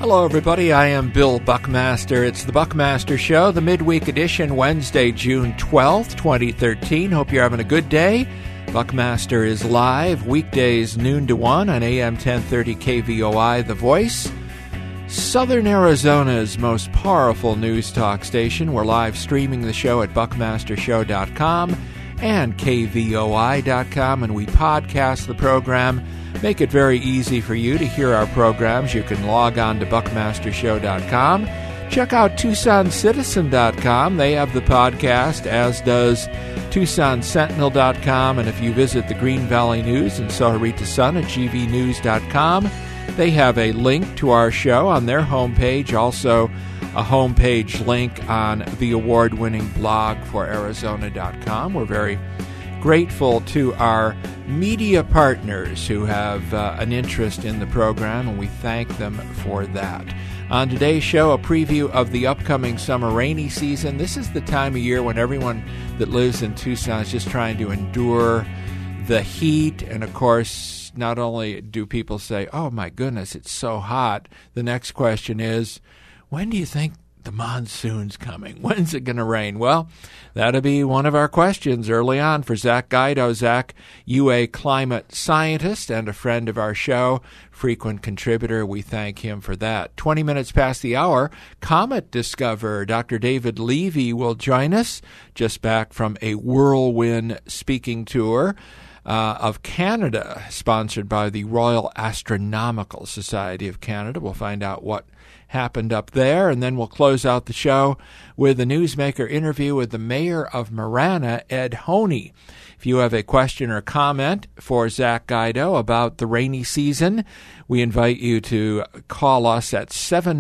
Hello, everybody. I am Bill Buckmaster. It's the Buckmaster Show, the midweek edition, Wednesday, June 12th, 2013. Hope you're having a good day. Buckmaster is live weekdays noon to 1 on AM 1030 KVOI, The Voice, Southern Arizona's most powerful news talk station. We're live streaming the show at buckmastershow.com and kvoi.com, and we podcast the program. Make it very easy for you to hear our programs. You can log on to buckmastershow.com. Check out TucsonCitizen.com. They have the podcast, as does TucsonSentinel.com. And if you visit the Green Valley News and Sahuarita Sun at gvnews.com, they have a link to our show on their homepage. Also, a homepage link on the award-winning blog for Arizona.com. We're very grateful to our media partners who have an interest in the program, and we thank them for that. On today's show, a preview of the upcoming summer rainy season. This is the time of year when everyone that lives in Tucson is just trying to endure the heat. And, of course, not only do people say, oh, my goodness, it's so hot, the next question is, when do you think the monsoon's coming? When's it going to rain? Well, that'll be one of our questions early on for Zach Guido. Zach, UA climate scientist and a friend of our show, frequent contributor. We thank him for that. 20 minutes past the hour, comet discoverer Dr. David Levy will join us, just back from a whirlwind speaking tour of Canada, sponsored by the Royal Astronomical Society of Canada. We'll find out what happened up there, and then we'll close out the show with a newsmaker interview with the mayor of Marana, Ed Honey. If you have a question or comment for Zach Guido about the rainy season, we invite you to call us at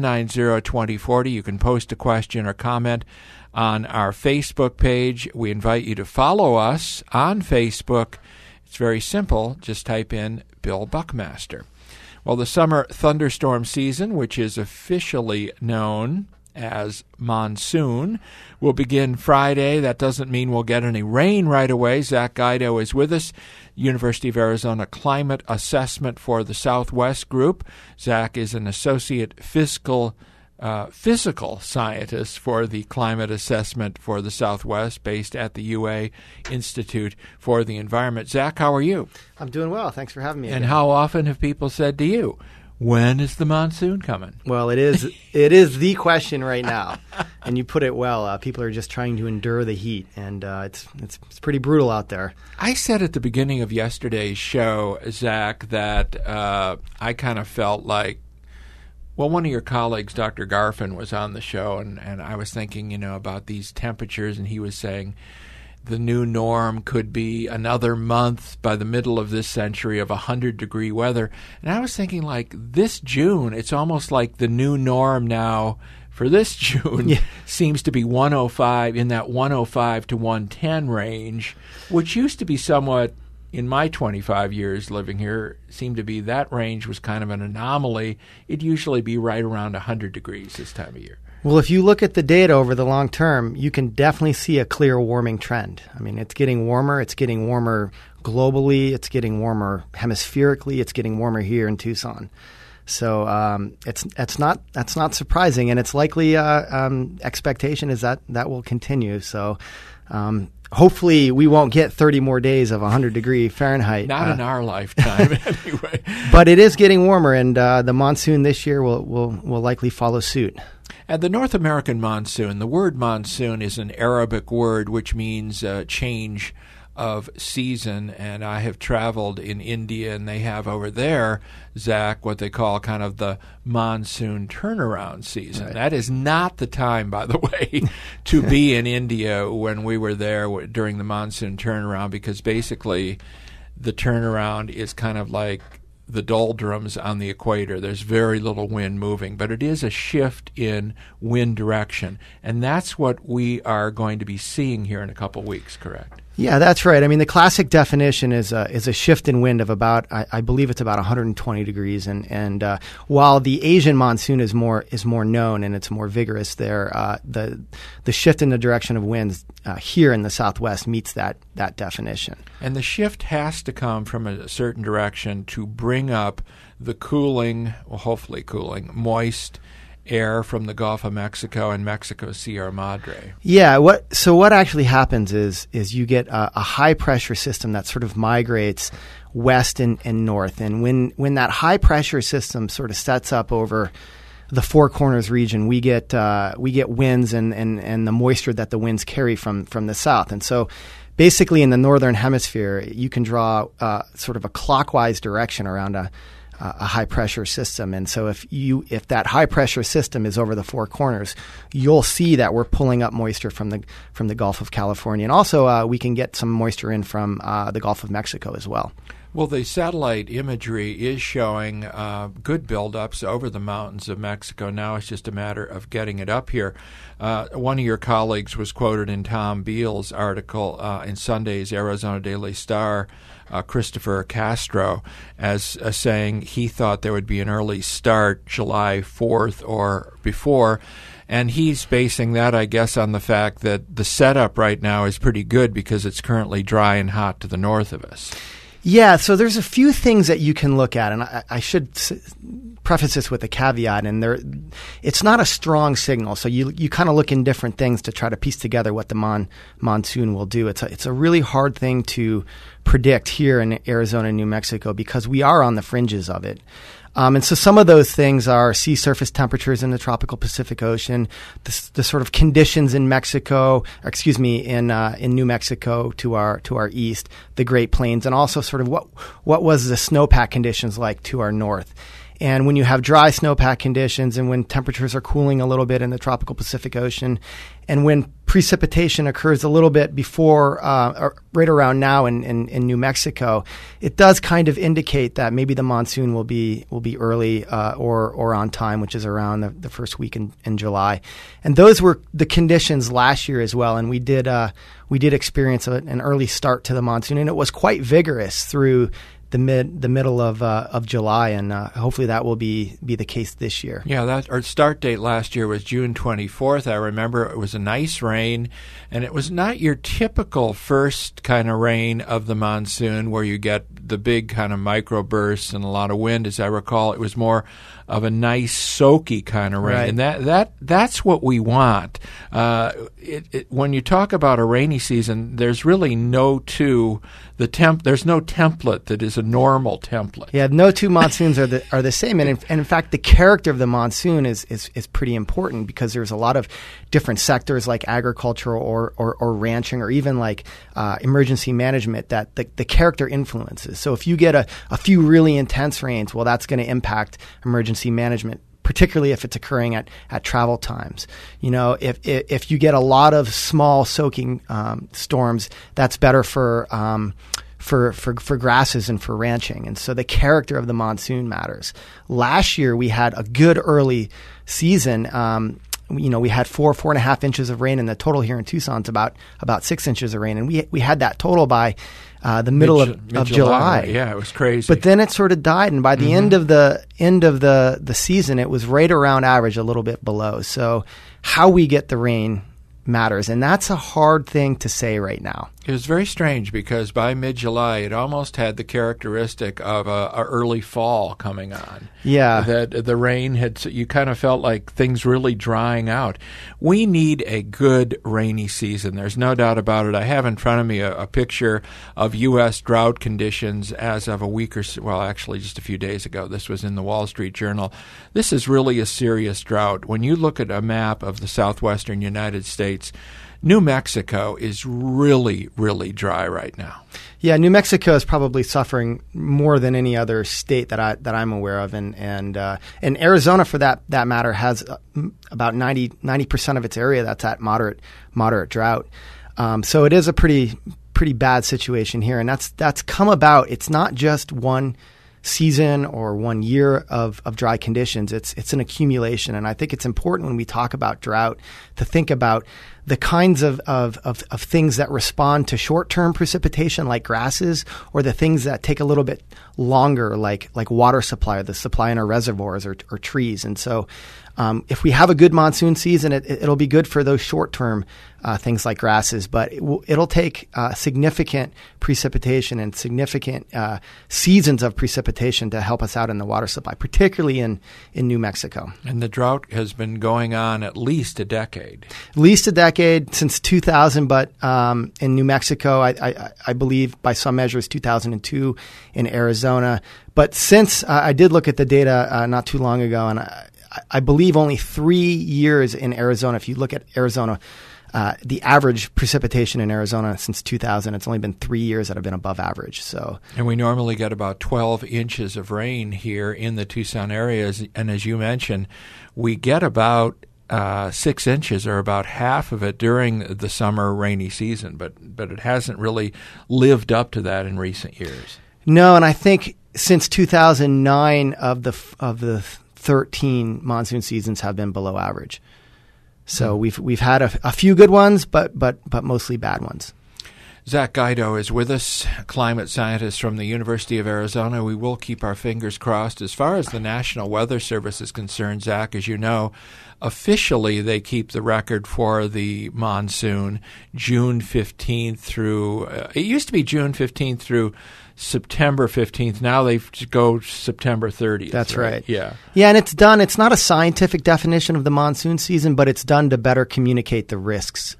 790-2040. You can post a question or comment on our Facebook page. We invite you to follow us on Facebook. It's very simple. Just type in Bill Buckmaster. Well, the summer thunderstorm season, which is officially known as monsoon, will begin Friday. That doesn't mean we'll get any rain right away. Zach Guido is with us, University of Arizona Climate Assessment for the Southwest Group. Zach is an associate physical scientist for the climate assessment for the Southwest, based at the UA Institute for the Environment. Zach, how are you? I'm doing well. Thanks for having me. And how often have people said to you, when is the monsoon coming? Well, it is the question right now, and you put it well. People are just trying to endure the heat, and it's pretty brutal out there. I said at the beginning of yesterday's show, Zach, that I kind of felt like, well, one of your colleagues, Dr. Garfin, was on the show, and I was thinking, about these temperatures, and he was saying the new norm could be another month by the middle of this century of 100-degree weather. And I was thinking, like, this June, it's almost like the new norm now for this June seems to be 105, in that 105 to 110 range, which used to be somewhat, in my 25 years living here, seemed to be that range was kind of an anomaly. It'd usually be right around 100 degrees this time of year. Well, if you look at the data over the long term, you can definitely see a clear warming trend. I mean, it's getting warmer. It's getting warmer globally. It's getting warmer hemispherically. It's getting warmer here in Tucson. So that's not surprising, and it's likely expectation is that will continue. So hopefully we won't get 30 more days of 100-degree Fahrenheit. Not in our lifetime, anyway. But it is getting warmer, and the monsoon this year will likely follow suit. And the North American monsoon, the word monsoon is an Arabic word which means change of season, and I have traveled in India, and they have over there, Zach, what they call kind of the monsoon turnaround season. Right. That is not the time, by the way, to be in India when we were there during the monsoon turnaround, because basically the turnaround is kind of like the doldrums on the equator. There's very little wind moving, but it is a shift in wind direction, and that's what we are going to be seeing here in a couple weeks, correct? Yeah, that's right. I mean, the classic definition is a shift in wind of about, I believe it's about 120 degrees. And while the Asian monsoon is more known and it's more vigorous there, the shift in the direction of winds here in the Southwest meets that definition. And the shift has to come from a certain direction to bring bring up the cooling, well, hopefully cooling, moist air from the Gulf of Mexico and Mexico Sierra Madre. Yeah. What actually happens is you get a high pressure system that sort of migrates west and north, and when that high pressure system sort of sets up over the Four Corners region, we get winds and the moisture that the winds carry from the south, and so basically in the northern hemisphere you can draw sort of a clockwise direction around a high pressure system. And so if that high pressure system is over the Four Corners, you'll see that we're pulling up moisture from the Gulf of California, and also we can get some moisture in from the Gulf of Mexico as well. Well, the satellite imagery is showing good buildups over the mountains of Mexico. Now it's just a matter of getting it up here. One of your colleagues was quoted in Tom Beal's article in Sunday's Arizona Daily Star, Christopher Castro, as saying he thought there would be an early start July 4th or before. And he's basing that, I guess, on the fact that the setup right now is pretty good because it's currently dry and hot to the north of us. Yeah, so there's a few things that you can look at, and I should preface this with a caveat, and it's not a strong signal, so you kind of look in different things to try to piece together what the monsoon will do. It's a really hard thing to predict here in Arizona and New Mexico because we are on the fringes of it. And so some of those things are sea surface temperatures in the tropical Pacific Ocean, the sort of conditions in in New Mexico to our east, the Great Plains, and also sort of what was the snowpack conditions like to our north. And when you have dry snowpack conditions and when temperatures are cooling a little bit in the tropical Pacific Ocean, and when precipitation occurs a little bit before, or right around now in New Mexico, it does kind of indicate that maybe the monsoon will be early or on time, which is around the first week in July. And those were the conditions last year as well. And we did experience an early start to the monsoon, and it was quite vigorous through the middle of July, and hopefully that will be the case this year. Yeah, our start date last year was June 24th. I remember it was a nice rain, and it was not your typical first kind of rain of the monsoon where you get the big kind of microbursts and a lot of wind. As I recall, it was more of a nice soaky kind of rain, right. And that's what we want. When you talk about a rainy season, there's really there's no template that is a normal template. Yeah, no two monsoons are the same, and in fact, the character of the monsoon is pretty important because there's a lot of different sectors like agriculture or ranching or even like emergency management that the character influences. So if you get a few really intense rains, well, that's going to impact emergency management, particularly if it's occurring at travel times. You know, if you get a lot of small soaking storms, that's better for grasses and for ranching. And so the character of the monsoon matters. Last year we had a good early season. We had 4.5 inches of rain, and the total here in Tucson's about 6 inches of rain, and we had that total by the middle of July. Yeah, it was crazy. But then it sort of died, and by the end of the season, it was right around average, a little bit below. So how we get the rain matters, and that's a hard thing to say right now. It was very strange because by mid-July, it almost had the characteristic of a early fall coming on. Yeah. That the rain you kind of felt like things really drying out. We need a good rainy season. There's no doubt about it. I have in front of me a picture of U.S. drought conditions as of actually just a few days ago. This was in the Wall Street Journal. This is really a serious drought. When you look at a map of the southwestern United States, New Mexico is really, really dry right now. Yeah, New Mexico is probably suffering more than any other state that I'm aware of, and Arizona, for that matter, has about 90% of its area that's at moderate drought. So it is a pretty bad situation here, and that's come about. It's not just one season or 1 year of dry conditions. It's an accumulation, and I think it's important when we talk about drought to think about the kinds of things that respond to short-term precipitation, like grasses, or the things that take a little bit longer, like water supply, or the supply in our reservoirs or trees. And so if we have a good monsoon season, it'll be good for those short-term things like grasses, but it'll take significant precipitation and significant seasons of precipitation to help us out in the water supply, particularly in New Mexico. And the drought has been going on at least a decade. At least a decade, since 2000, but in New Mexico, I believe by some measures 2002 in Arizona. But since I did look at the data not too long ago, and I believe only 3 years in Arizona. If you look at Arizona, the average precipitation in Arizona since 2000, it's only been 3 years that have been above average. And we normally get about 12 inches of rain here in the Tucson areas. And as you mentioned, we get about 6 inches, or about half of it, during the summer rainy season. But it hasn't really lived up to that in recent years. No, and I think since 2009 of the 13 monsoon seasons have been below average. So we've had a few good ones, but mostly bad ones. Zach Guido is with us, climate scientist from the University of Arizona. We will keep our fingers crossed. As far as the National Weather Service is concerned, Zach, as you know, officially they keep the record for the monsoon June 15th through, it used to be June 15th through September 15th. Now they go September 30th. That's right. Yeah. Yeah, and it's done. It's not a scientific definition of the monsoon season, but it's done to better communicate the risks.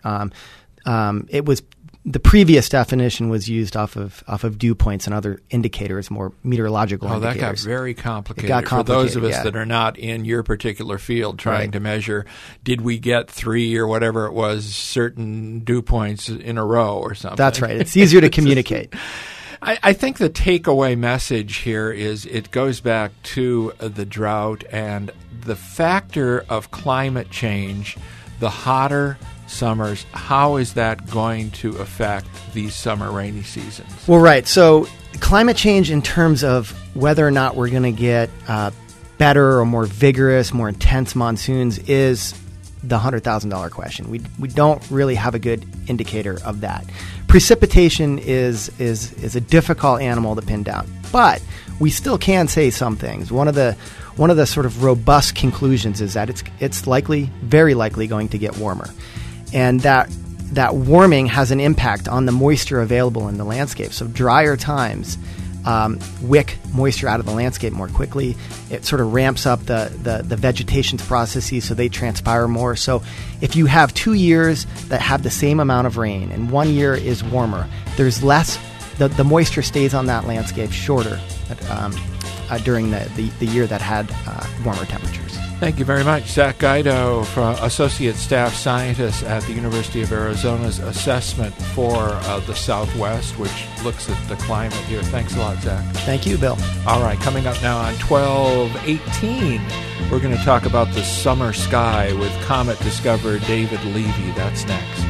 It was the previous definition was used off of dew points and other indicators, more meteorological indicators. That got very complicated. It got complicated for those of us that are not in your particular field trying to measure, did we get 3 or whatever it was, certain dew points in a row or something? That's right. It's easier to communicate. I think the takeaway message here is it goes back to the drought and the factor of climate change, the hotter summers. How is that going to affect these summer rainy seasons? Well, right. So climate change in terms of whether or not we're going to get better or more vigorous, more intense monsoons is the $100,000 question. We don't really have a good indicator of that. Precipitation is a difficult animal to pin down, but we still can say some things. One of the sort of robust conclusions is that it's likely, very likely, going to get warmer, and that warming has an impact on the moisture available in the landscape. So drier times wick moisture out of the landscape more quickly. It sort of ramps up the vegetation's processes so they transpire more. So if you have 2 years that have the same amount of rain and 1 year is warmer, there's less, the moisture stays on that landscape shorter during the year that had warmer temperatures. Thank you very much. Zach Guido, Associate Staff Scientist at the University of Arizona's Assessment for the Southwest, which looks at the climate here. Thanks a lot, Zach. Thank you, Bill. All right, coming up now on 12:18, we're going to talk about the summer sky with comet discoverer David Levy. That's next.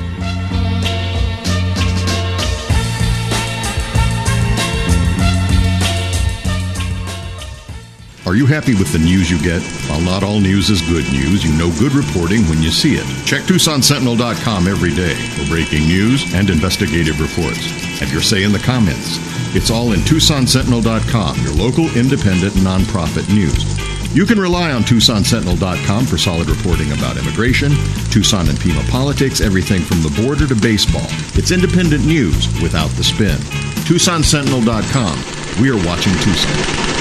Are you happy with the news you get? While not all news is good news, you know good reporting when you see it. Check TucsonSentinel.com every day for breaking news and investigative reports. Have your say in the comments. It's all in TucsonSentinel.com, your local independent nonprofit news. You can rely on TucsonSentinel.com for solid reporting about immigration, Tucson and Pima politics, everything from the border to baseball. It's independent news without the spin. TucsonSentinel.com. We are watching Tucson.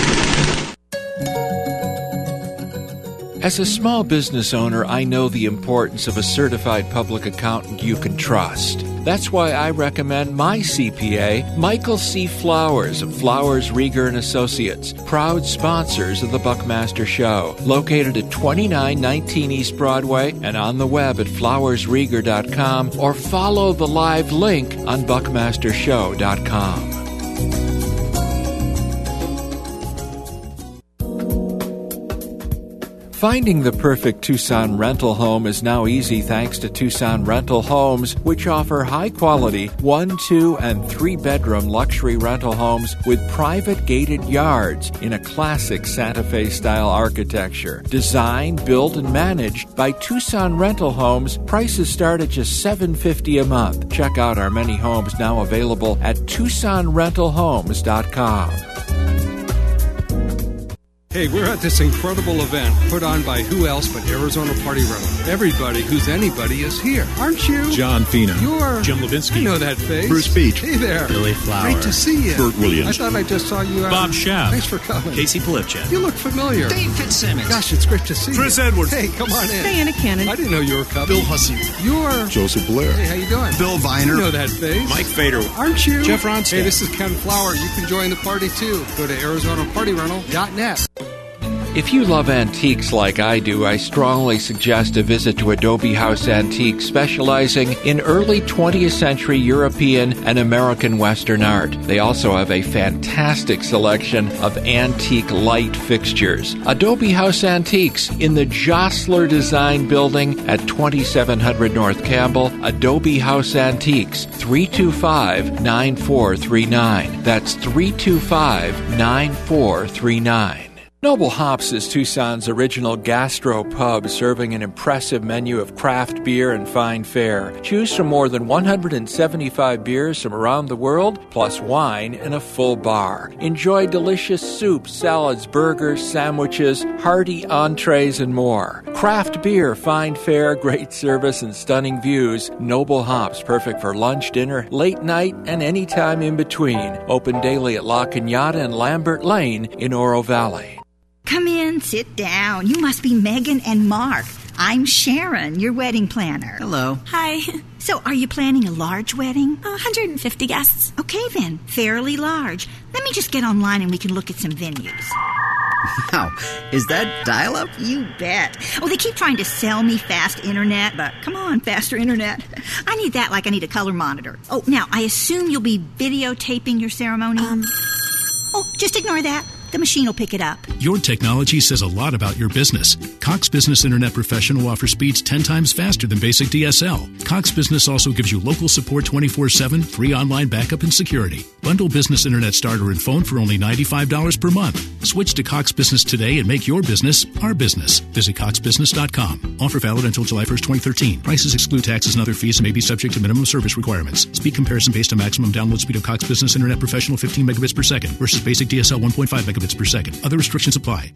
As a small business owner, I know the importance of a certified public accountant you can trust. That's why I recommend my CPA, Michael C. Flowers of Flowers, Rieger & Associates, proud sponsors of the Buckmaster Show, located at 2919 East Broadway and on the web at flowersrieger.com, or follow the live link on buckmastershow.com. Finding the perfect Tucson rental home is now easy thanks to Tucson Rental Homes, which offer high-quality 1, 2, and 3-bedroom luxury rental homes with private gated yards in a classic Santa Fe-style architecture. Designed, built, and managed by Tucson Rental Homes, prices start at just $750 a month. Check out our many homes now available at TucsonRentalHomes.com. Hey, we're at this incredible event put on by who else but Arizona Party Rental. Everybody who's anybody is here, aren't you? John Fina. You're Jim Levinsky. I know that face. Bruce Beach. Hey there. Billy Flower. Great to see you. Burt Williams. I thought I just saw you. Bob Schaaf. Thanks for coming. Casey Polipchak. You look familiar. Dave Fitzsimmons. Gosh, it's great to see you. Chris Edwards. Hey, come on in. Diana Cannon. I didn't know you were coming. Bill Hussey. You're Joseph Blair. Hey, how you doing? Bill Viner. You know that face. Mike Fader. Aren't you? Jeff Ronstadt. Hey, this is Ken Flower. You can join the party too. Go to ArizonaPartyRental.net. If you love antiques like I do, I strongly suggest a visit to Adobe House Antiques, specializing in early 20th century European and American Western art. They also have a fantastic selection of antique light fixtures. Adobe House Antiques in the Jostler Design Building at 2700 North Campbell. Adobe House Antiques, 325-9439. That's 325-9439. Noble Hops is Tucson's original gastro pub, serving an impressive menu of craft beer and fine fare. Choose from more than 175 beers from around the world, plus wine and a full bar. Enjoy delicious soups, salads, burgers, sandwiches, hearty entrees, and more. Craft beer, fine fare, great service, and stunning views. Noble Hops, perfect for lunch, dinner, late night, and any time in between. Open daily at La Cañada and Lambert Lane in Oro Valley. Come in, sit down. You must be Megan and Mark. I'm Sharon, your wedding planner. Hello. Hi. So, are you planning a large wedding? 150 guests. Okay then, fairly large. Let me just get online and we can look at some venues. Wow. Is that dial-up? You bet. Oh, they keep trying to sell me fast internet, but come on, faster internet. I need that like I need a color monitor. Oh, now, I assume you'll be videotaping your ceremony? Oh, just ignore that. The machine will pick it up. Your technology says a lot about your business. Cox Business Internet Professional offers speeds 10 times faster than basic DSL. Cox Business also gives you local support 24/7, free online backup and security. Bundle Business Internet Starter and Phone for only $95 per month. Switch to Cox Business today and make your business our business. Visit coxbusiness.com. Offer valid until July 1st, 2013. Prices exclude taxes and other fees and may be subject to minimum service requirements. Speed comparison based on maximum download speed of Cox Business Internet Professional 15 megabits per second versus basic DSL 1.5 megabits per second. Other restrictions apply.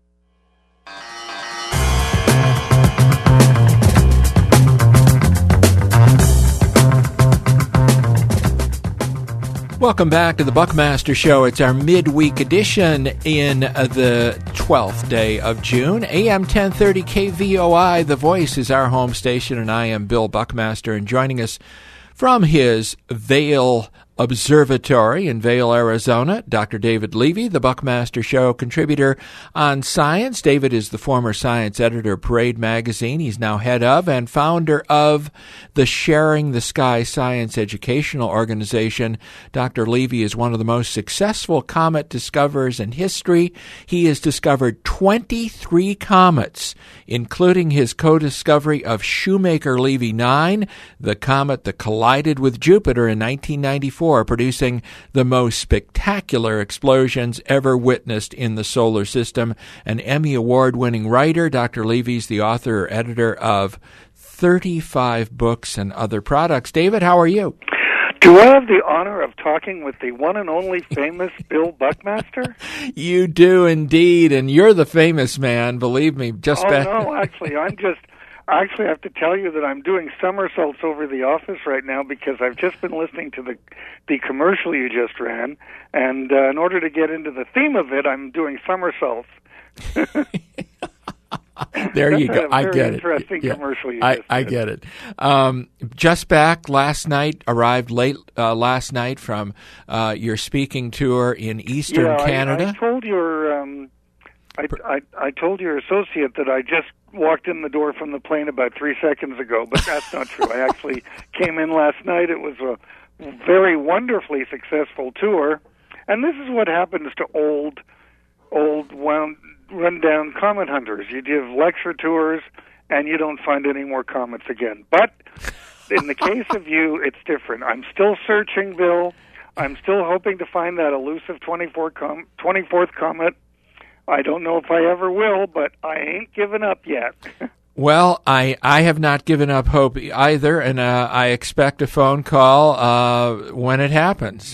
Welcome back to the Buckmaster Show. It's our midweek edition in the 12th day of June. AM 1030 KVOI, The Voice, is our home station, and I am Bill Buckmaster. And joining us from his Vail Observatory in Vail, Arizona, Dr. David Levy, the Buckmaster Show contributor on science. David is the former science editor of Parade Magazine. He's now head of and founder of the Sharing the Sky Science Educational Organization. Dr. Levy is one of the most successful comet discoverers in history. He has discovered 23 comets, including his co-discovery of Shoemaker-Levy 9, the comet that collided with Jupiter in 1994. Producing the most spectacular explosions ever witnessed in the solar system. An Emmy Award-winning writer, Dr. Levy's the author or editor of 35 books and other products. David, how are you? Do I have the honor of talking with the one and only famous Bill Buckmaster? You do indeed, and you're the famous man, believe me. No, actually, I have to tell you that I'm doing somersaults over the office right now because I've just been listening to the commercial you just ran, and in order to get into the theme of it, I'm doing somersaults. There you go. I get it. Interesting commercial. I get it. Just back last night, arrived late last night from your speaking tour in Eastern Canada. I told your I told your associate that I just walked in the door from the plane about 3 seconds ago, but that's not true. I actually came in last night. It was a very wonderfully successful tour, and this is what happens to old run down comet hunters. You give lecture tours, and you don't find any more comets again. But in the case of you, it's different. I'm still searching, Bill. I'm still hoping to find that elusive 24th comet. I don't know if I ever will, but I ain't given up yet. Well, I have not given up hope either, and I expect a phone call when it happens.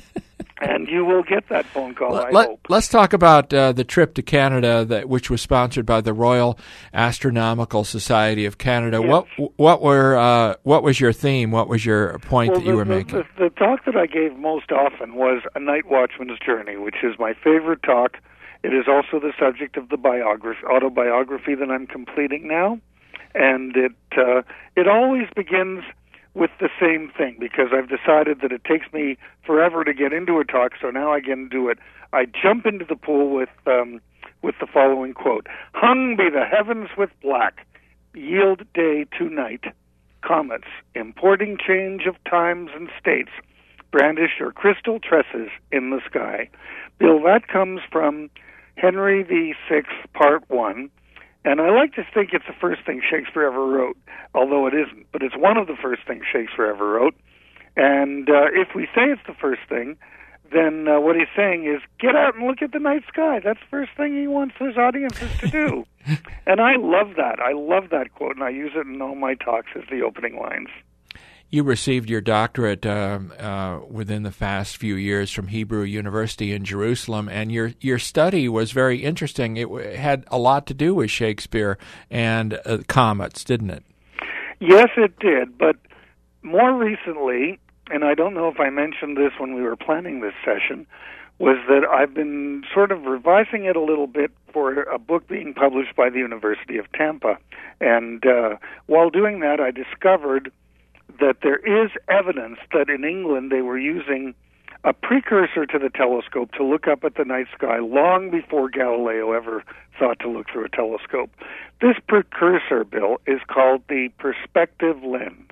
And you will get that phone call, I hope. Let's talk about the trip to Canada, which was sponsored by the Royal Astronomical Society of Canada. Yes. What was your theme? What was your point that you were making? The talk that I gave most often was A Night Watchman's Journey, which is my favorite talk. It is also the subject of the autobiography that I'm completing now, and it always begins with the same thing, because I've decided that it takes me forever to get into a talk, so now I can do it. I jump into the pool with the following quote: "Hung be the heavens with black, yield day to night. Comets, importing change of times and states, brandish your crystal tresses in the sky." Bill, that comes from Henry VI, Part 1. And I like to think it's the first thing Shakespeare ever wrote, although it isn't. But it's one of the first things Shakespeare ever wrote. And if we say it's the first thing, then what he's saying is, get out and look at the night sky. That's the first thing he wants his audiences to do. And I love that. I love that quote, and I use it in all my talks as the opening lines. You received your doctorate within the past few years from Hebrew University in Jerusalem, and your study was very interesting. It had a lot to do with Shakespeare and comets, didn't it? Yes, it did. But more recently, and I don't know if I mentioned this when we were planning this session, was that I've been sort of revising it a little bit for a book being published by the University of Tampa. And while doing that, I discovered that there is evidence that in England they were using a precursor to the telescope to look up at the night sky long before Galileo ever thought to look through a telescope. This precursor, Bill, is called the perspective lens.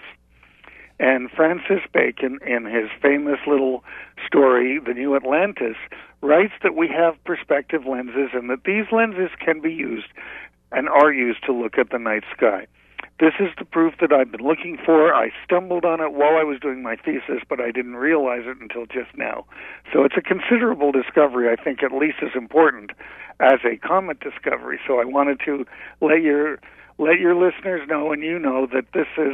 And Francis Bacon, in his famous little story, The New Atlantis, writes that we have perspective lenses and that these lenses can be used and are used to look at the night sky. This is the proof that I've been looking for. I stumbled on it while I was doing my thesis, but I didn't realize it until just now. So it's a considerable discovery, I think at least as important as a comet discovery. So I wanted to let your listeners know, and you know, that this is,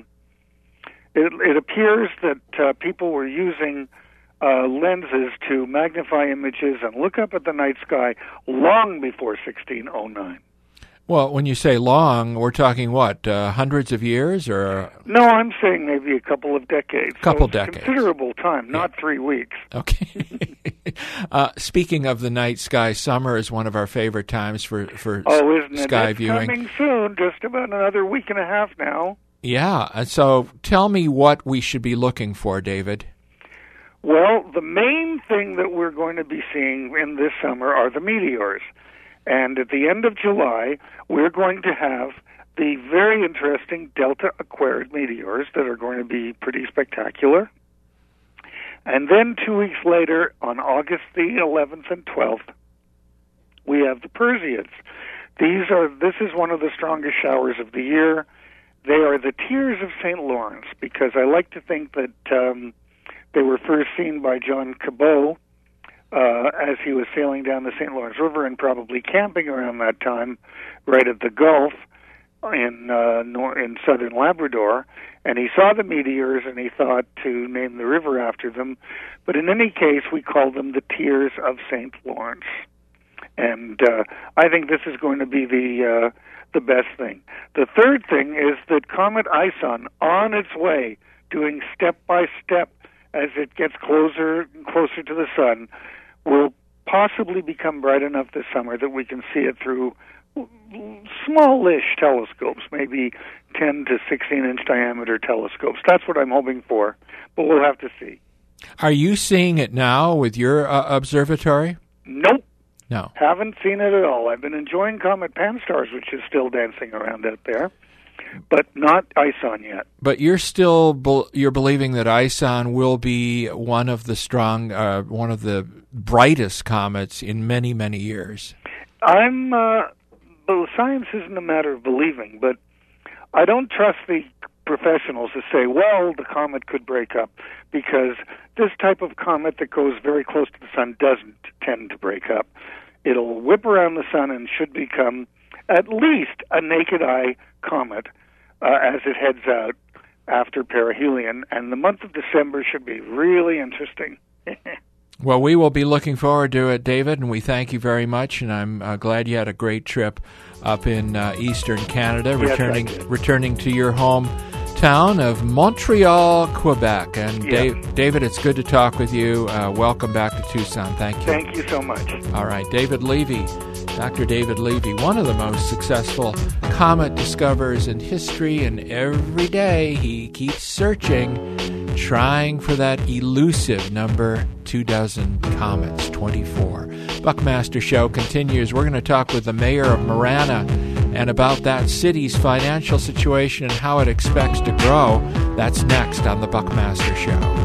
it appears that people were using lenses to magnify images and look up at the night sky long before 1609. Well, when you say long, we're talking what, hundreds of years, or? No, I'm saying maybe a couple of decades. Decades. Considerable time, not 3 weeks. Okay. Speaking of the night sky, summer is one of our favorite times for isn't sky it? viewing. It's coming soon, just about another week and a half now. Yeah, so tell me what we should be looking for, David. Well, the main thing that we're going to be seeing in this summer are the meteors. And at the end of July, we're going to have the very interesting Delta Aquariid meteors that are going to be pretty spectacular. And then 2 weeks later, on August the 11th and 12th, we have the Perseids. This is one of the strongest showers of the year. They are the Tears of St. Lawrence, because I like to think that they were first seen by John Cabot as he was sailing down the St. Lawrence River and probably camping around that time right at the Gulf in southern Labrador. And he saw the meteors and he thought to name the river after them. But in any case, we call them the Tears of St. Lawrence. And I think this is going to be the best thing. The third thing is that Comet Ison, on its way, doing step by step as it gets closer and closer to the sun, will possibly become bright enough this summer that we can see it through smallish telescopes, maybe 10 to 16-inch diameter telescopes. That's what I'm hoping for, but we'll have to see. Are you seeing it now with your observatory? Nope. No. Haven't seen it at all. I've been enjoying Comet Pan-STARRS, which is still dancing around out there, but not Ison yet. But you're still you're believing that Ison will be one of the brightest comets in many, many years. Well, science isn't a matter of believing, but I don't trust the professionals to say, well, the comet could break up, because this type of comet that goes very close to the sun doesn't tend to break up. It'll whip around the sun and should become at least a naked eye comet as it heads out after perihelion, and the month of December should be really interesting. Well, we will be looking forward to it, David, and we thank you very much, and I'm glad you had a great trip up in eastern Canada, returning to your hometown of Montreal, Quebec. And David, it's good to talk with you. Welcome back to Tucson. Thank you. Thank you so much. All right, David Levy, Dr. David Levy, one of the most successful comet discoverers in history, and every day he keeps searching, trying for that elusive number 24 comets, 24. Buckmaster Show continues. We're going to talk with the mayor of Marana and about that city's financial situation and how it expects to grow. That's next on the Buckmaster Show.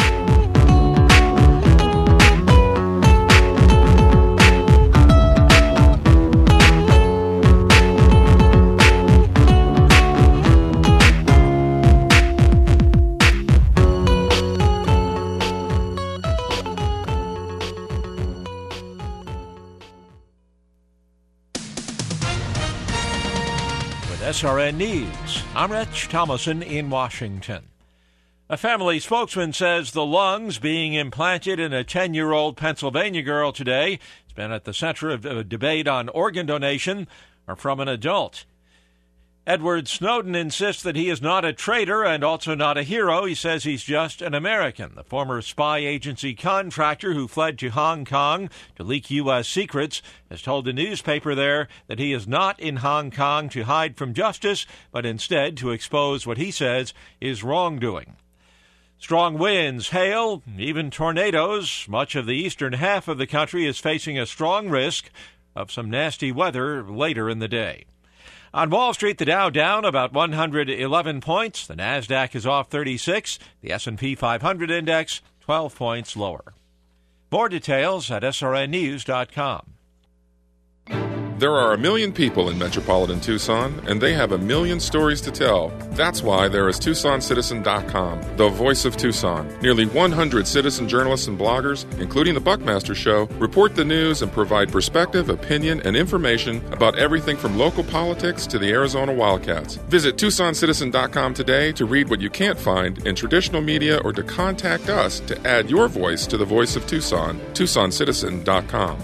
SRN News. I'm Rich Thomason in Washington. A family spokesman says the lungs being implanted in a 10-year-old Pennsylvania girl today, it's been at the center of a debate on organ donation, are from an adult. Edward Snowden insists that he is not a traitor and also not a hero. He says he's just an American. The former spy agency contractor who fled to Hong Kong to leak U.S. secrets has told the newspaper there that he is not in Hong Kong to hide from justice, but instead to expose what he says is wrongdoing. Strong winds, hail, even tornadoes. Much of the eastern half of the country is facing a strong risk of some nasty weather later in the day. On Wall Street, the Dow down about 111 points. The Nasdaq is off 36. The S&P 500 index 12 points lower. More details at srnnews.com. There are 1 million people in metropolitan Tucson, and they have 1 million stories to tell. That's why there is TucsonCitizen.com, the voice of Tucson. Nearly 100 citizen journalists and bloggers, including the Buckmaster Show, report the news and provide perspective, opinion, and information about everything from local politics to the Arizona Wildcats. Visit TucsonCitizen.com today to read what you can't find in traditional media or to contact us to add your voice to the voice of Tucson. TucsonCitizen.com.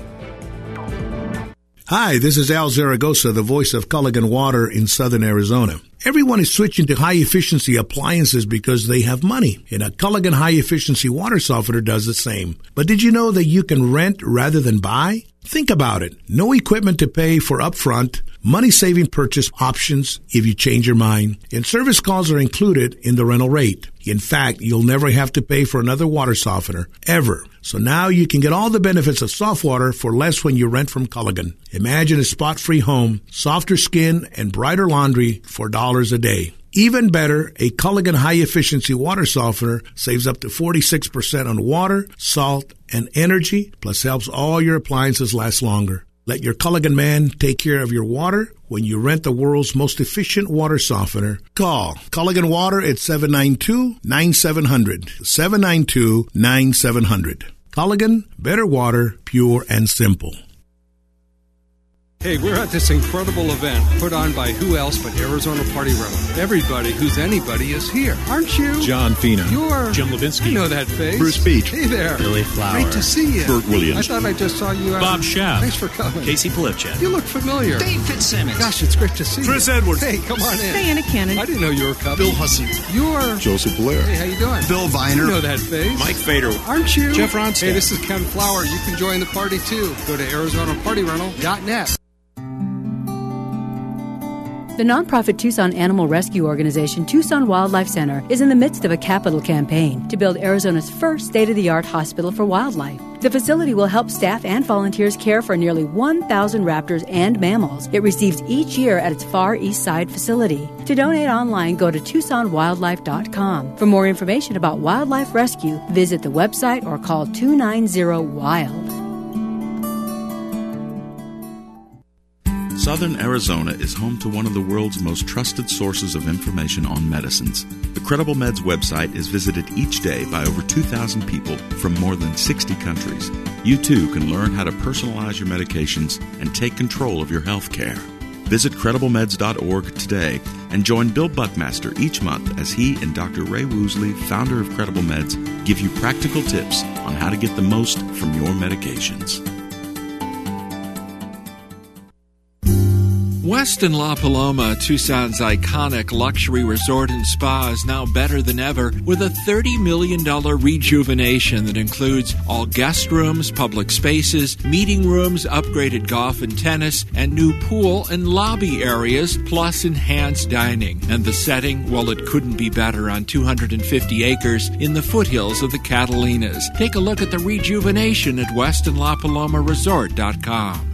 Hi, this is Al Zaragoza, the voice of Culligan Water in southern Arizona. Everyone is switching to high-efficiency appliances because they have money, and a Culligan high-efficiency water softener does the same. But did you know that you can rent rather than buy? Think about it. No equipment to pay for upfront, money-saving purchase options if you change your mind, and service calls are included in the rental rate. In fact, you'll never have to pay for another water softener, ever. So now you can get all the benefits of soft water for less when you rent from Culligan. Imagine a spot-free home, softer skin, and brighter laundry for $1 a day. Even better, a Culligan high-efficiency water softener saves up to 46% on water, salt, and energy, plus helps all your appliances last longer. Let your Culligan man take care of your water when you rent the world's most efficient water softener. Call Culligan Water at 792-9700. 792-9700. Culligan, better water, pure and simple. Hey, we're at this incredible event put on by who else but Arizona Party Rental. Everybody who's anybody is here, aren't you? John Fina. You're Jim Levinsky. I know that face. Bruce Beach. Hey there. Billy Flower. Great to see you. Bert Williams. I thought I just saw you. Bob Schaaf. Thanks for coming. Casey Polipchak. You look familiar. Dave Fitzsimmons. Gosh, it's great to see you. Chris Edwards. Hey, come on in. Diana Cannon. I didn't know you were coming. Bill Hussey. You're Joseph Blair. Hey, how you doing? Bill Viner. You know that face. Mike Fader. Aren't you? Jeff Ronstadt. Hey, this is Ken Flower. You can join the party too. Go to ArizonaPartyRental.net. The nonprofit Tucson Animal Rescue Organization, Tucson Wildlife Center, is in the midst of a capital campaign to build Arizona's first state-of-the-art hospital for wildlife. The facility will help staff and volunteers care for nearly 1,000 raptors and mammals it receives each year at its Far East Side facility. To donate online, go to TucsonWildlife.com. For more information about wildlife rescue, visit the website or call 290-WILD. Southern Arizona is home to one of the world's most trusted sources of information on medicines. The Credible Meds website is visited each day by over 2,000 people from more than 60 countries. You too can learn how to personalize your medications and take control of your health care. Visit CredibleMeds.org today and join Bill Buckmaster each month as he and Dr. Ray Woosley, founder of Credible Meds, give you practical tips on how to get the most from your medications. Westin La Paloma, Tucson's iconic luxury resort and spa, is now better than ever with a $30 million rejuvenation that includes all guest rooms, public spaces, meeting rooms, upgraded golf and tennis, and new pool and lobby areas, plus enhanced dining. And the setting, well, it couldn't be better on 250 acres in the foothills of the Catalinas. Take a look at the rejuvenation at WestinLaPalomaResort.com.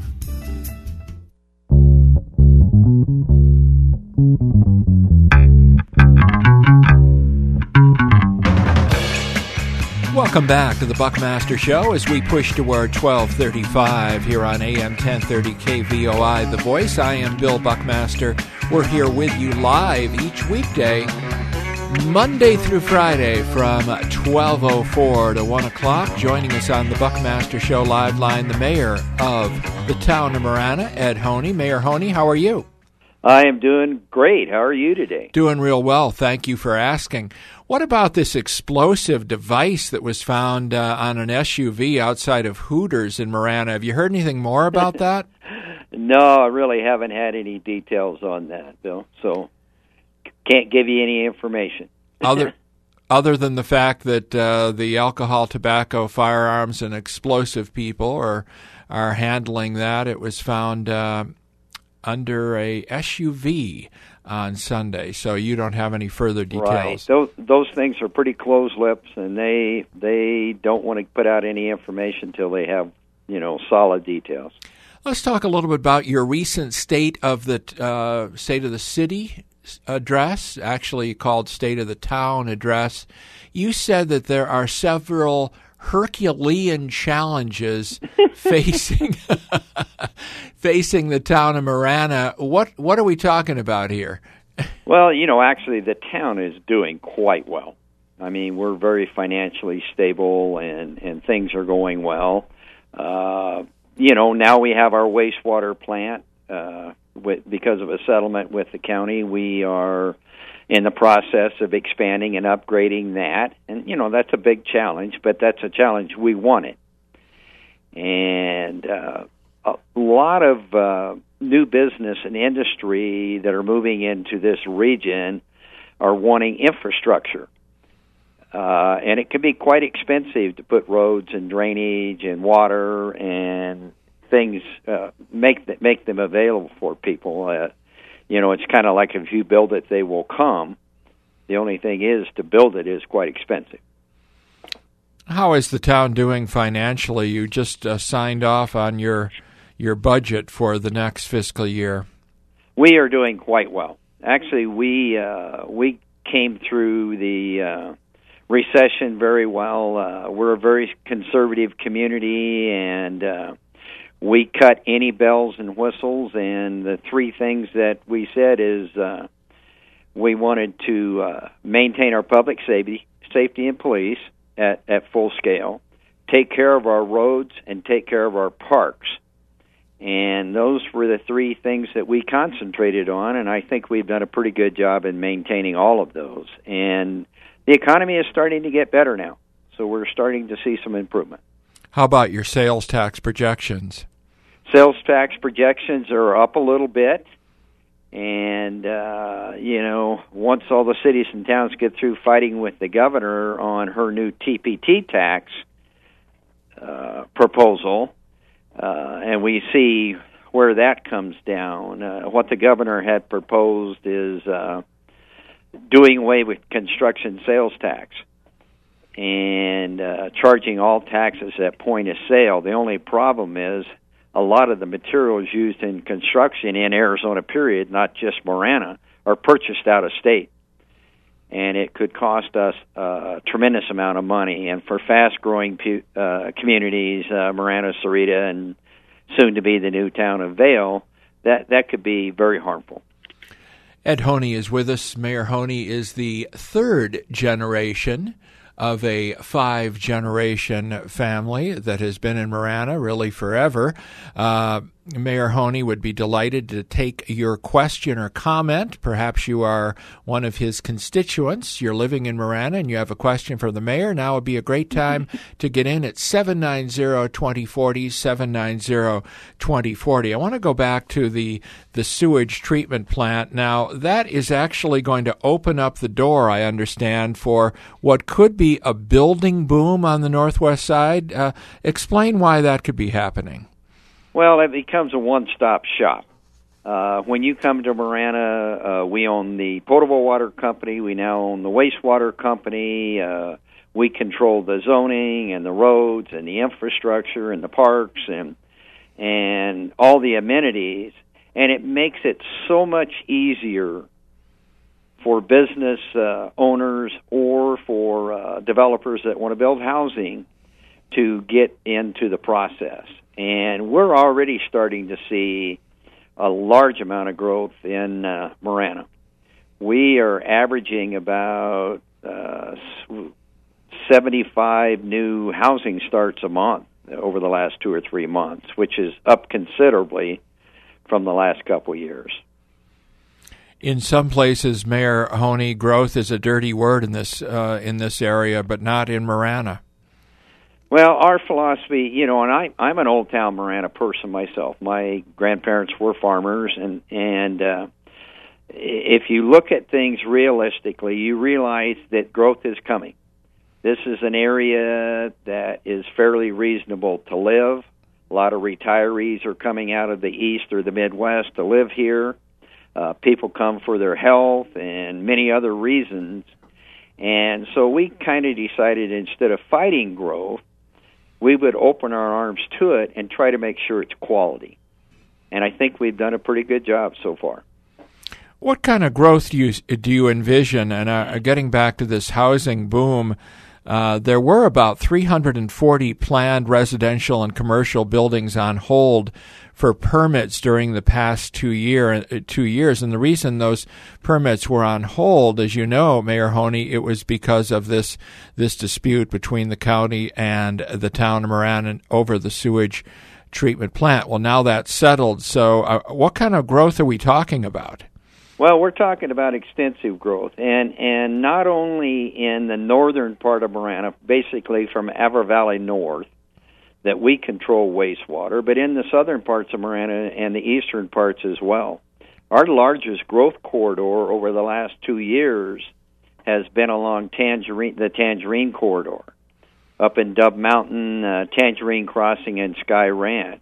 Welcome back to the Buckmaster Show as we push toward 12:35 here on AM 1030 KVOI The Voice. I am Bill Buckmaster. We're here with you live each weekday, Monday through Friday from 12:04 to 1 o'clock. Joining us on the Buckmaster Show live line, the mayor of the town of Marana, Ed Honey. Mayor Honey, how are you? I am doing great. How are you today? Doing real well. Thank you for asking. What about this explosive device that was found on an SUV outside of Hooters in Marana? Have you heard anything more about that? No, I really haven't had any details on that, Bill. So can't give you any information. Other than the fact that the alcohol, tobacco, firearms, and explosive people are handling that, it was found under a SUV on Sunday, so you don't have any further details. Right. Those things are pretty closed-lips, and they don't want to put out any information until they have, solid details. Let's talk a little bit about your recent State of the City address, actually called State of the Town address. You said that there are several Herculean challenges facing the town of Marana. What are we talking about here? Well, actually the town is doing quite well. I mean, we're very financially stable and things are going well. Now we have our wastewater plant. Because of a settlement with the county, we are in the process of expanding and upgrading that. And, that's a big challenge, but that's a challenge we wanted. And a lot of new business and industry that are moving into this region are wanting infrastructure. And it can be quite expensive to put roads and drainage and water and things, make them available for people. It's kind of like if you build it, they will come. The only thing is to build it is quite expensive. How is the town doing financially? You just signed off on your budget for the next fiscal year. We are doing quite well. Actually, we came through the recession very well. We're a very conservative community, and we cut any bells and whistles, and the three things that we said is we wanted to maintain our public safety and police at full scale, take care of our roads, and take care of our parks. And those were the three things that we concentrated on, and I think we've done a pretty good job in maintaining all of those. And the economy is starting to get better now, so we're starting to see some improvement. How about your sales tax projections? Sales tax projections are up a little bit, and, once all the cities and towns get through fighting with the governor on her new TPT tax proposal, and we see where that comes down, what the governor had proposed is doing away with construction sales tax and charging all taxes at point of sale. The only problem is a lot of the materials used in construction in Arizona, period, not just Marana, are purchased out of state. And it could cost us a tremendous amount of money. And for fast-growing communities, Marana, Sarita, and soon to be the new town of Vail, that could be very harmful. Ed Honey is with us. Mayor Honey is the third generation of a 5-generation family that has been in Marana really forever. Mayor Honey would be delighted to take your question or comment. Perhaps you are one of his constituents. You're living in Marana and you have a question for the mayor. Now would be a great time to get in at 790-2040, 790-2040. I want to go back to the sewage treatment plant. Now, that is actually going to open up the door, I understand, for what could be a building boom on the northwest side. Explain why that could be happening. Well, it becomes a one-stop shop. When you come to Marana, we own the potable water company. We now own the wastewater company. We control the zoning and the roads and the infrastructure and the parks and all the amenities. And it makes it so much easier for business owners or for developers that want to build housing to get into the process. And we're already starting to see a large amount of growth in Marana. We are averaging about 75 new housing starts a month over the last 2 or 3 months, which is up considerably from the last couple of years. In some places, Mayor Honey, growth is a dirty word in this area, but not in Marana. Well, our philosophy, and I'm an Old Town Marana person myself. My grandparents were farmers, and if you look at things realistically, you realize that growth is coming. This is an area that is fairly reasonable to live. A lot of retirees are coming out of the East or the Midwest to live here. People come for their health and many other reasons. And so we kind of decided instead of fighting growth, we would open our arms to it and try to make sure it's quality. And I think we've done a pretty good job so far. What kind of growth do you envision? And getting back to this housing boom, there were about 340 planned residential and commercial buildings on hold for permits during the past 2 years. And the reason those permits were on hold, as you know, Mayor Honey, it was because of this dispute between the county and the town of Marana over the sewage treatment plant. Well, now that's settled. So what kind of growth are we talking about? Well, we're talking about extensive growth, and not only in the northern part of Marana, basically from Avar Valley north, that we control wastewater, but in the southern parts of Marana and the eastern parts as well. Our largest growth corridor over the last 2 years has been along the Tangerine Corridor, up in Dub Mountain, Tangerine Crossing, and Sky Ranch.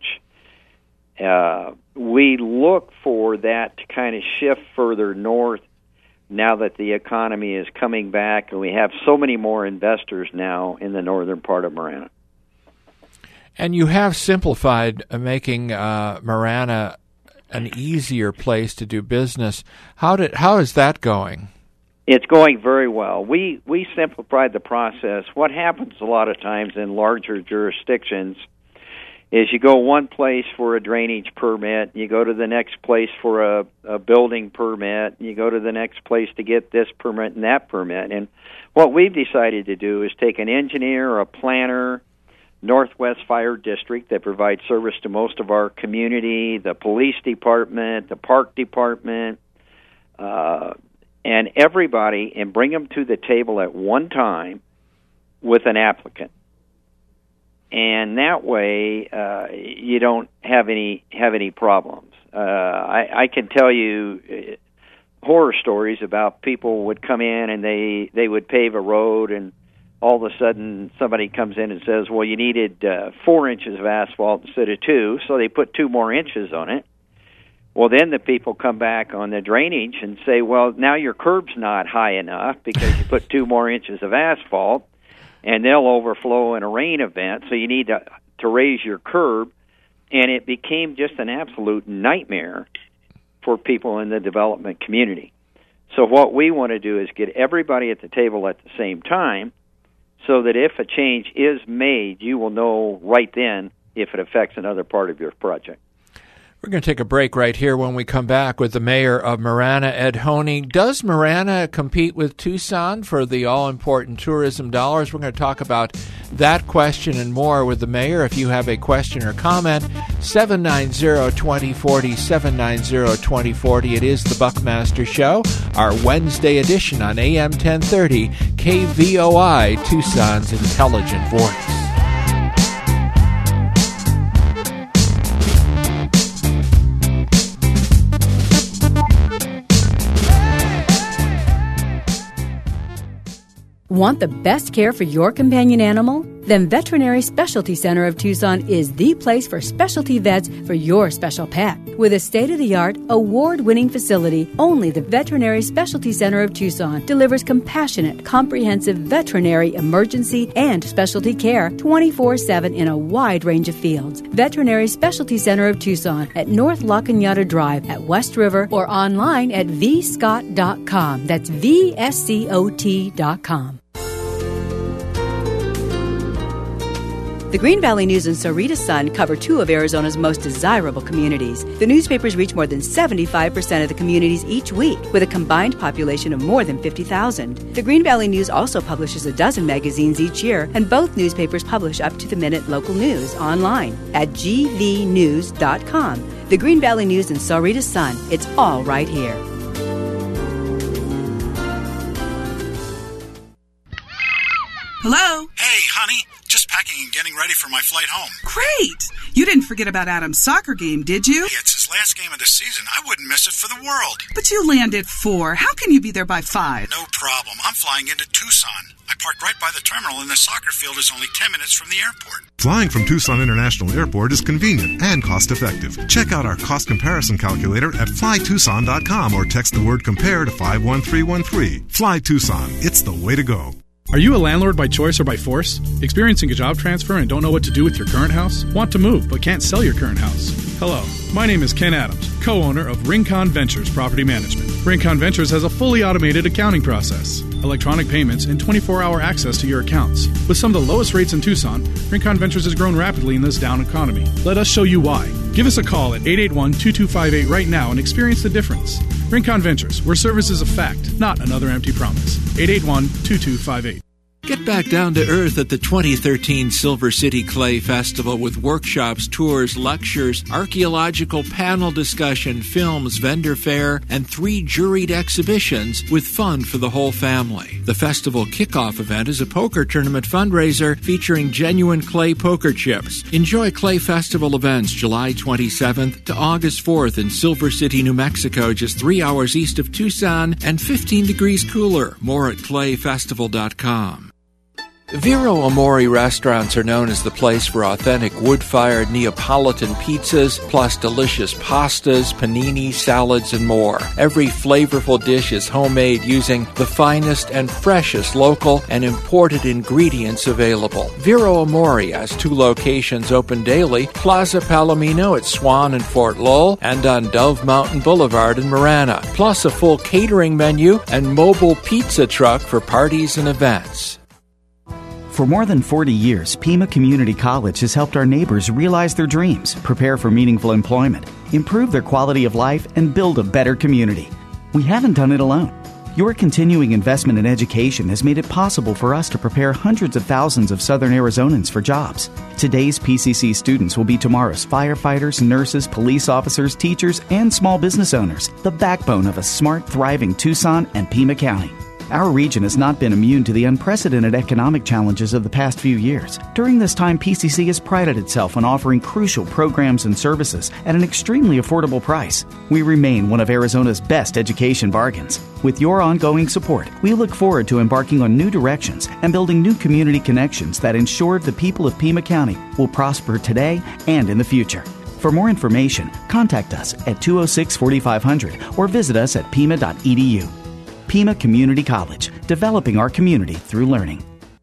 We look for that to kind of shift further north now that the economy is coming back, and we have so many more investors now in the northern part of Marana. And you have simplified making Marana an easier place to do business. How is that going? It's going very well. We simplified the process. What happens a lot of times in larger jurisdictions is you go one place for a drainage permit, you go to the next place for a building permit, you go to the next place to get this permit and that permit. And what we've decided to do is take an engineer or a planner, Northwest Fire District that provides service to most of our community, the police department, the park department, and everybody, and bring them to the table at one time with an applicant. And that way, you don't have any problems. I can tell you horror stories about people would come in and they would pave a road, and all of a sudden somebody comes in and says, well, you needed 4 inches of asphalt instead of 2, so they put 2 more inches on it. Well, then the people come back on the drainage and say, well, now your curb's not high enough because you put 2 more inches of asphalt, and they'll overflow in a rain event, so you need to raise your curb. And it became just an absolute nightmare for people in the development community. So what we want to do is get everybody at the table at the same time, so that if a change is made, you will know right then if it affects another part of your project. We're going to take a break right here. When we come back with the mayor of Marana, Ed Honey. Does Marana compete with Tucson for the all-important tourism dollars? We're going to talk about that question and more with the mayor. If you have a question or comment, 790-2040, 790-2040. It is the Buckmaster Show, our Wednesday edition on AM 1030, KVOI, Tucson's intelligent voice. Want the best care for your companion animal? Then Veterinary Specialty Center of Tucson is the place for specialty vets for your special pet. With a state-of-the-art, award-winning facility, only the Veterinary Specialty Center of Tucson delivers compassionate, comprehensive veterinary emergency and specialty care 24/7 in a wide range of fields. Veterinary Specialty Center of Tucson at North La Cañada Drive at West River or online at vscott.com. That's VSCOT.com. The Green Valley News and Sahuarita Sun cover two of Arizona's most desirable communities. The newspapers reach more than 75% of the communities each week, with a combined population of more than 50,000. The Green Valley News also publishes a dozen magazines each year, and both newspapers publish up-to-the-minute local news online at gvnews.com. The Green Valley News and Sahuarita Sun, it's all right here. Hello? Hey, honey. Just packing and getting ready for my flight home. Great! You didn't forget about Adam's soccer game, did you? Hey, it's his last game of the season. I wouldn't miss it for the world. But you land at 4. How can you be there by 5? No problem. I'm flying into Tucson. I parked right by the terminal, and the soccer field is only 10 minutes from the airport. Flying from Tucson International Airport is convenient and cost-effective. Check out our cost comparison calculator at flytucson.com or text the word compare to 51313. Fly Tucson. It's the way to go. Are you a landlord by choice or by force? Experiencing a job transfer and don't know what to do with your current house? Want to move but can't sell your current house? Hello, my name is Ken Adams, co-owner of Rincon Ventures Property Management. Rincon Ventures has a fully automated accounting process, electronic payments, and 24-hour access to your accounts. With some of the lowest rates in Tucson, Rincon Ventures has grown rapidly in this down economy. Let us show you why. Give us a call at 881-2258 right now and experience the difference. Rincon Ventures, where service is a fact, not another empty promise. 881-2258. Get back down to earth at the 2013 Silver City Clay Festival with workshops, tours, lectures, archaeological panel discussion, films, vendor fair, and 3 juried exhibitions with fun for the whole family. The festival kickoff event is a poker tournament fundraiser featuring genuine clay poker chips. Enjoy Clay Festival events July 27th to August 4th in Silver City, New Mexico, just 3 hours east of Tucson and 15 degrees cooler. More at clayfestival.com. Vero Amore restaurants are known as the place for authentic wood-fired Neapolitan pizzas, plus delicious pastas, panini, salads, and more. Every flavorful dish is homemade using the finest and freshest local and imported ingredients available. Vero Amore has 2 locations open daily, Plaza Palomino at Swan and Fort Lowell, and on Dove Mountain Boulevard in Marana, plus a full catering menu and mobile pizza truck for parties and events. For more than 40 years, Pima Community College has helped our neighbors realize their dreams, prepare for meaningful employment, improve their quality of life, and build a better community. We haven't done it alone. Your continuing investment in education has made it possible for us to prepare hundreds of thousands of Southern Arizonans for jobs. Today's PCC students will be tomorrow's firefighters, nurses, police officers, teachers, and small business owners, the backbone of a smart, thriving Tucson and Pima County. Our region has not been immune to the unprecedented economic challenges of the past few years. During this time, PCC has prided itself on offering crucial programs and services at an extremely affordable price. We remain one of Arizona's best education bargains. With your ongoing support, we look forward to embarking on new directions and building new community connections that ensure the people of Pima County will prosper today and in the future. For more information, contact us at 206-4500 or visit us at pima.edu. Pima Community College, developing our community through learning.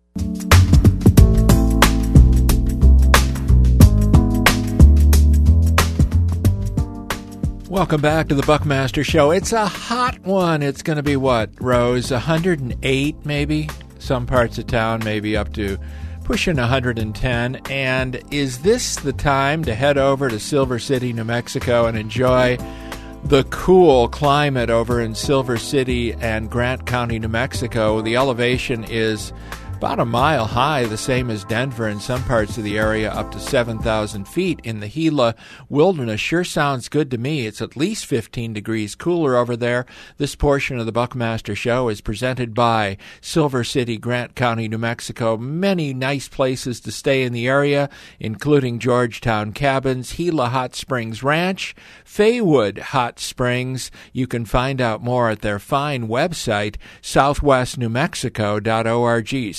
Welcome back to the Buckmaster Show. It's a hot one. It's going to be what, Rose? 108 maybe? Some parts of town maybe up to pushing 110. And is this the time to head over to Silver City, New Mexico and enjoy the cool climate over in Silver City and Grant County, New Mexico? The elevation is about a mile high, the same as Denver in some parts of the area, up to 7,000 feet in the Gila Wilderness. Sure sounds good to me. It's at least 15 degrees cooler over there. This portion of the Buckmaster Show is presented by Silver City, Grant County, New Mexico. Many nice places to stay in the area, including Georgetown Cabins, Gila Hot Springs Ranch, Faywood Hot Springs. You can find out more at their fine website, southwestnewmexico.org.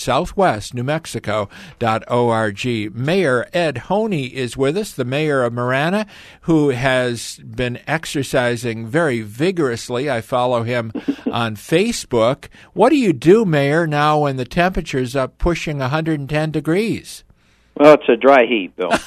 southwestnewmexico.org. Mayor Ed Honey is with us, the mayor of Marana, who has been exercising very vigorously. I follow him on Facebook. What do you do, Mayor, now when the temperature's up pushing 110 degrees? Well, it's a dry heat, Bill.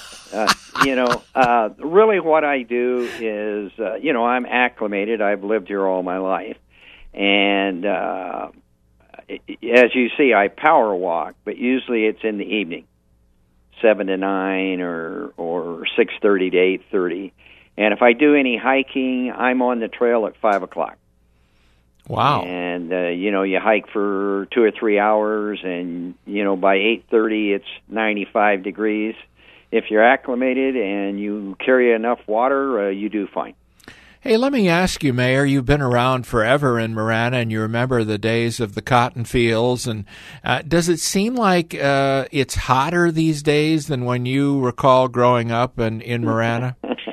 Really what I do is, I'm acclimated. I've lived here all my life. And as you see, I power walk, but usually it's in the evening, 7 to 9 or 6:30 to 8:30. And if I do any hiking, I'm on the trail at 5 o'clock. Wow. And, you hike for 2 or 3 hours, and, by 8:30 it's 95 degrees. If you're acclimated and you carry enough water, you do fine. Hey, let me ask you, Mayor, you've been around forever in Marana, and you remember the days of the cotton fields. And does it seem like it's hotter these days than when you recall growing up in Marana?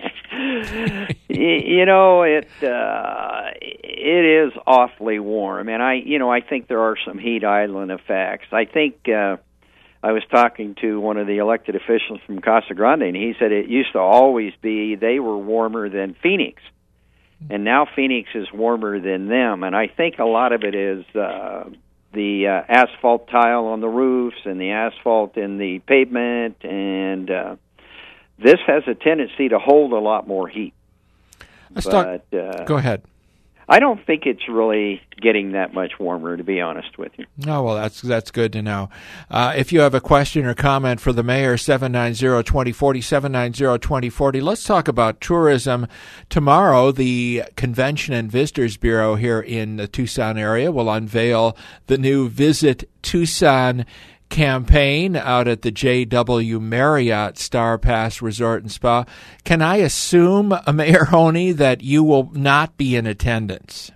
It is awfully warm, and I think there are some heat island effects. I think I was talking to one of the elected officials from Casa Grande, and he said it used to always be they were warmer than Phoenix, and now Phoenix is warmer than them. And I think a lot of it is the asphalt tile on the roofs and the asphalt in the pavement, and this has a tendency to hold a lot more heat. Go ahead. I don't think it's really getting that much warmer, to be honest with you. Oh, well, that's good to know. If you have a question or comment for the mayor, 790-2040, 790-2040. Let's talk about tourism. Tomorrow, the Convention and Visitors Bureau here in the Tucson area will unveil the new Visit Tucson campaign out at the J.W. Marriott Star Pass Resort and Spa. Can I assume, Mayor Honey, that you will not be in attendance?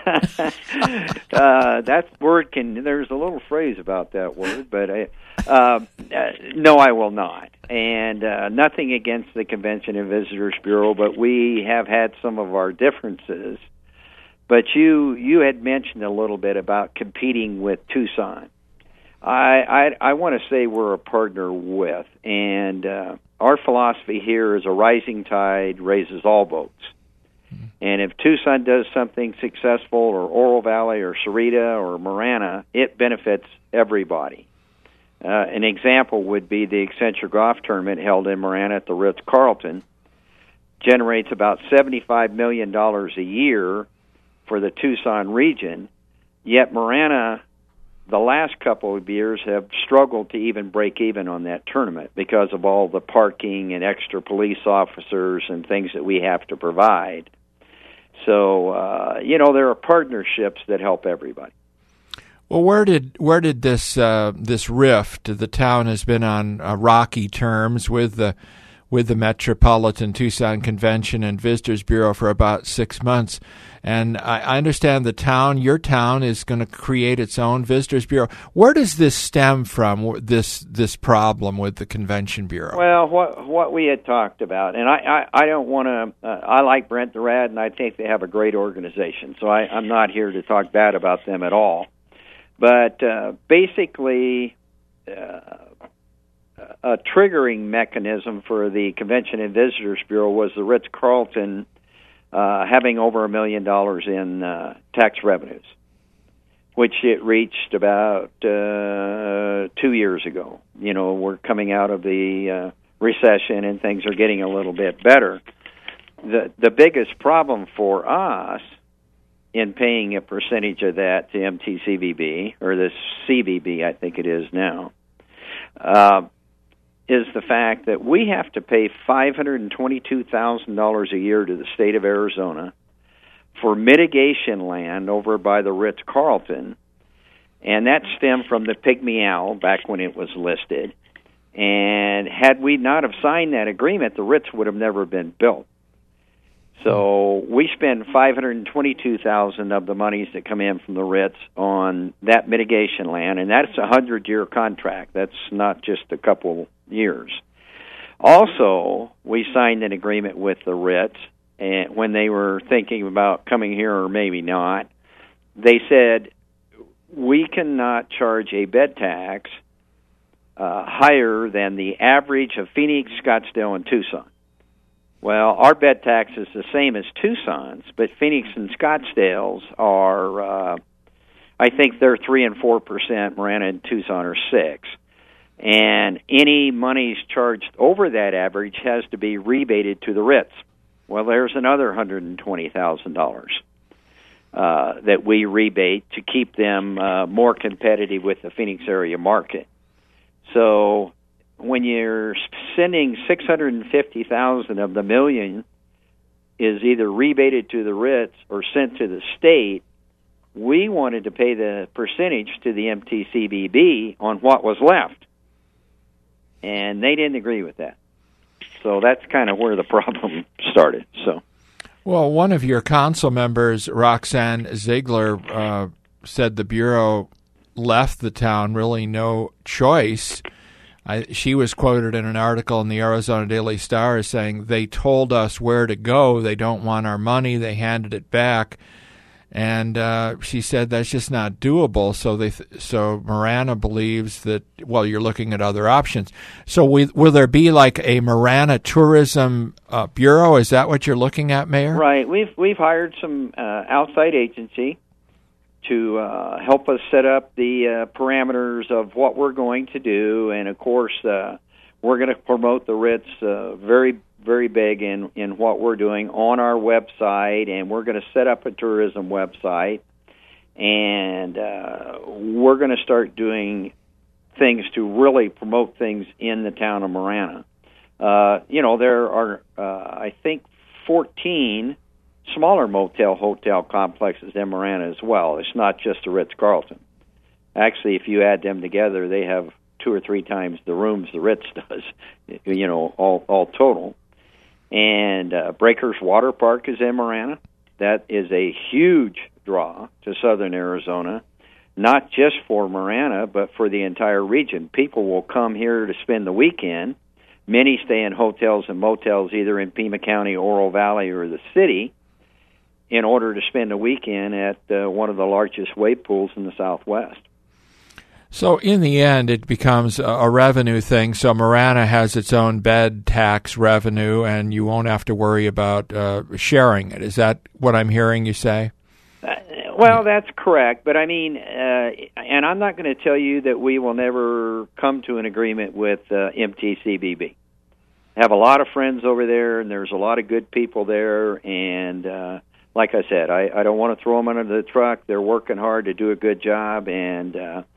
That word there's a little phrase about that word, but no, I will not. And nothing against the Convention and Visitors Bureau, but we have had some of our differences. But you had mentioned a little bit about competing with Tucson. I want to say we're a partner with, and our philosophy here is a rising tide raises all boats. And if Tucson does something successful, or Oro Valley, or Sarita, or Marana, it benefits everybody. An example would be the Accenture Golf Tournament held in Marana at the Ritz-Carlton. Generates about $75 million a year for the Tucson region, yet Marana, the last couple of years, have struggled to even break even on that tournament because of all the parking and extra police officers and things that we have to provide. So, there are partnerships that help everybody. Well, where did this rift? The town has been on rocky terms with the Metropolitan Tucson Convention and Visitors Bureau for about 6 months. And I understand your town is going to create its own Visitors Bureau. Where does this stem from, this problem with the Convention Bureau? Well, what we had talked about, and I don't want to, I like Brent Durad, and I think they have a great organization, so I'm not here to talk bad about them at all. But basically, a triggering mechanism for the Convention and Visitors Bureau was the Ritz-Carlton having over $1 million in tax revenues, which it reached about 2 years ago. We're coming out of the recession and things are getting a little bit better. The biggest problem for us in paying a percentage of that to MTCVB, or the CVB, I think it is now, is the fact that we have to pay $522,000 a year to the state of Arizona for mitigation land over by the Ritz-Carlton, and that stemmed from the Pygmy Owl back when it was listed. And had we not have signed that agreement, the Ritz would have never been built. So we spend $522,000 of the monies that come in from the Ritz on that mitigation land, and that's a 100-year contract. That's not just a couple years. Also, we signed an agreement with the Ritz, and when they were thinking about coming here or maybe not, they said, we cannot charge a bed tax higher than the average of Phoenix, Scottsdale, and Tucson. Well, our bed tax is the same as Tucson's, but Phoenix and Scottsdale's are, I think they're 3% and 4%, Marana and Tucson are 6%. And any monies charged over that average has to be rebated to the Ritz. Well, there's another $120,000 that we rebate to keep them more competitive with the Phoenix area market. So when you're sending $650,000 of the $1 million is either rebated to the Ritz or sent to the state, we wanted to pay the percentage to the MTCBB on what was left. And they didn't agree with that. So that's kind of where the problem started. So, well, one of your council members, Roxanne Ziegler, said the Bureau left the town really no choice. She was quoted in an article in the Arizona Daily Star as saying, they told us where to go. They don't want our money. They handed it back. And she said that's just not doable. So Marana believes that, well, you're looking at other options. So will there be like a Marana Tourism Bureau? Is that what you're looking at, Mayor? Right. We've hired some outside agency to help us set up the parameters of what we're going to do. And, of course, we're going to promote the Ritz very, very big in what we're doing on our website, and we're going to set up a tourism website, and we're going to start doing things to really promote things in the town of Marana. There are, I think, 14 smaller hotel complexes in Marana as well. It's not just the Ritz-Carlton. Actually, if you add them together, they have 2 or 3 times the rooms the Ritz does, all total. And Breakers Water Park is in Marana. That is a huge draw to southern Arizona, not just for Marana, but for the entire region. People will come here to spend the weekend. Many stay in hotels and motels either in Pima County, Oro Valley, or the city in order to spend a weekend at one of the largest wave pools in the Southwest. So in the end, it becomes a revenue thing. So Marana has its own bed tax revenue, and you won't have to worry about sharing it. Is that what I'm hearing you say? Well, that's correct. But I mean, and I'm not going to tell you that we will never come to an agreement with MTCBB. I have a lot of friends over there, and there's a lot of good people there. And like I said, I don't want to throw them under the truck. They're working hard to do a good job, and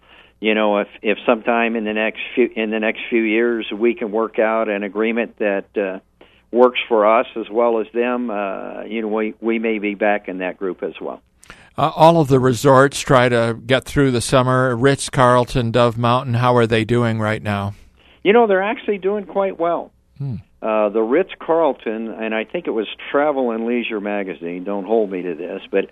if sometime in the next few years we can work out an agreement that works for us as well as them, we may be back in that group as well. All of the resorts try to get through the summer. Ritz-Carlton, Dove Mountain, how are they doing right now? They're actually doing quite well. The Ritz-Carlton, and I think it was Travel and Leisure magazine, don't hold me to this, but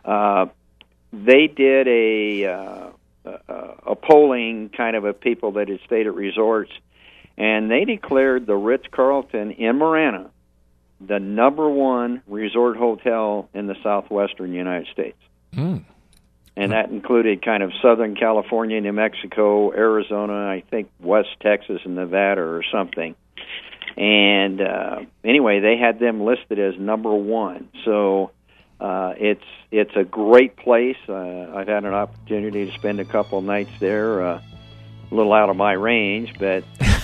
they did a polling kind of of people that had stayed at resorts, and they declared the Ritz-Carlton in Marana the number 1 resort hotel in the southwestern United States. And that included kind of Southern California, New Mexico, Arizona, I think West Texas and Nevada or something. And anyway, they had them listed as number 1. So it's a great place. I've had an opportunity to spend a couple of nights there, a little out of my range, but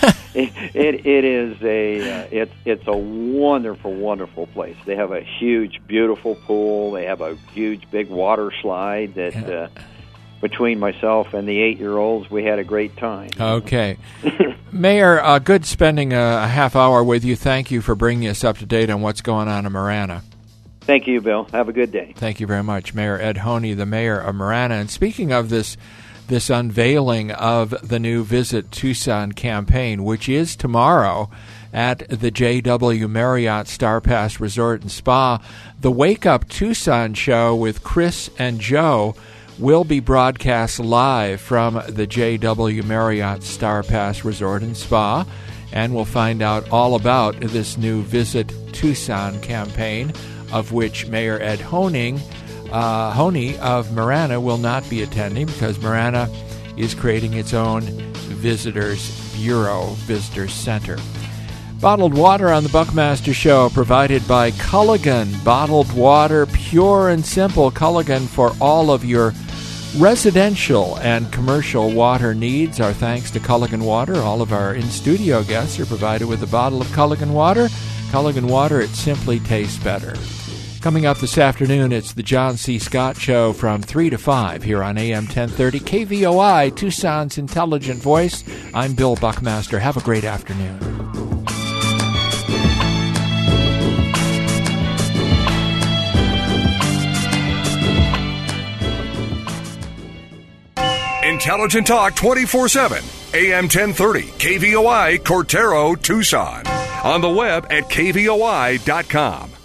it's a wonderful, wonderful place. They have a huge, beautiful pool. They have a huge, big water slide that between myself and the 8-year-olds, we had a great time. Okay. Mayor, good spending a half hour with you. Thank you for bringing us up to date on what's going on in Marana. Thank you, Bill. Have a good day. Thank you very much, Mayor Ed Honey, the mayor of Marana. And speaking of this unveiling of the new Visit Tucson campaign, which is tomorrow at the JW Marriott Star Pass Resort and Spa, the Wake Up Tucson show with Chris and Joe will be broadcast live from the JW Marriott Star Pass Resort and Spa, and we'll find out all about this new Visit Tucson campaign, of which Mayor Ed Honey of Marana will not be attending because Marana is creating its own Visitors Bureau, Visitor Center. Bottled water on the Buckmaster Show, provided by Culligan. Bottled water, pure and simple. Culligan for all of your residential and commercial water needs. Our thanks to Culligan Water. All of our in-studio guests are provided with a bottle of Culligan Water. Culligan Water, it simply tastes better. Coming up this afternoon, it's the John C. Scott Show from 3 to 5 here on AM 1030 KVOI, Tucson's Intelligent Voice. I'm Bill Buckmaster. Have a great afternoon. Intelligent Talk 24/7. AM 1030 KVOI Cortero, Tucson. On the web at kvoi.com.